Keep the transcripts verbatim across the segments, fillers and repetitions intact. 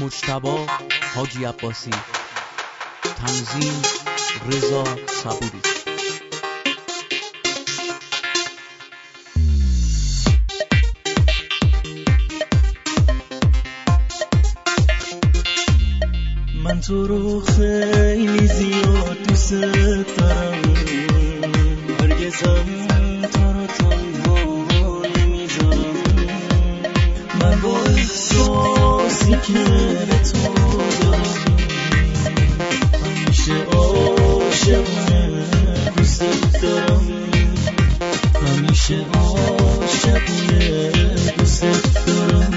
مجتبی حاجی عباسی، تنظیم رضا صبوری. من تو رو خیلی زیاد دوست دارم، هرگزم تو رو تنها نمیذارم. من با احساسی که به تو دارم همیشه عاشقونه دوست دارم، همیشه عاشقونه دوست دارم.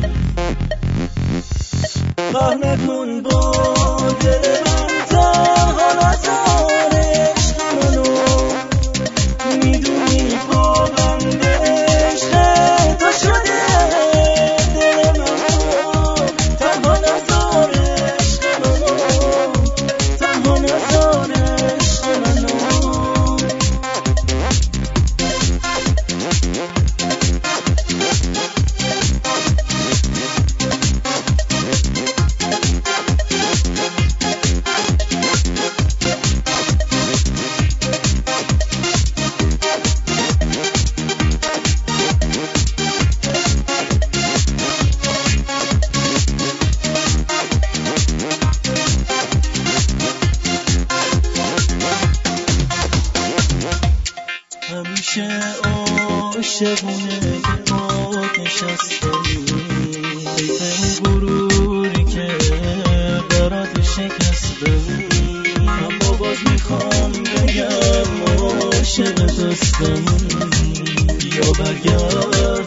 قهر نکن با دل من تا حالا زار عشق منو، میدونی پابند عشق تو شده دل منو. تنها نزار عشق منو، تنها نزار عشق منو. همیشه عاشقونه که آب نشستنی، حیف اون غروری که برات شکستم. اما باز میخوام بگم عاشق دستم، یا برگرد